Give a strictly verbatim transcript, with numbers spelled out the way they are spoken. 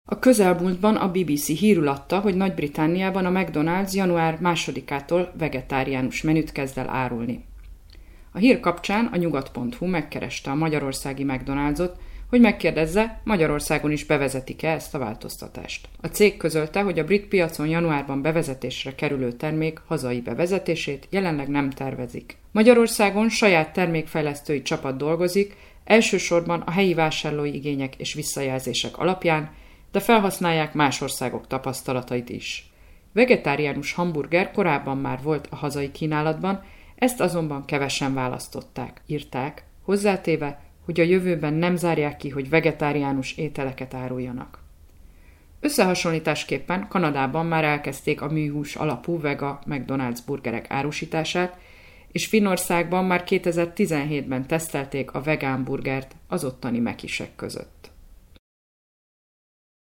A közelmúltban a bé bé cé hírül adta, hogy Nagy-Britanniában a McDonald's január másodikától vegetáriánus menüt kezd el árulni. A hír kapcsán a nyugat pont hu megkereste a magyarországi McDonald'sot, hogy megkérdezze, Magyarországon is bevezetik-e ezt a változtatást. A cég közölte, hogy a brit piacon januárban bevezetésre kerülő termék hazai bevezetését jelenleg nem tervezik. Magyarországon saját termékfejlesztői csapat dolgozik, elsősorban a helyi vásárlói igények és visszajelzések alapján, de felhasználják más országok tapasztalatait is. Vegetáriánus hamburger korábban már volt a hazai kínálatban, ezt azonban kevesen választották, írták, hozzátéve, hogy a jövőben nem zárják ki, hogy vegetáriánus ételeket áruljanak. Összehasonlításképpen Kanadában már elkezdték a műhús alapú vega McDonald's burgerek árusítását, és Finnországban már kétezer-tizenhétben tesztelték a vegán burgert az ottani mekisek között.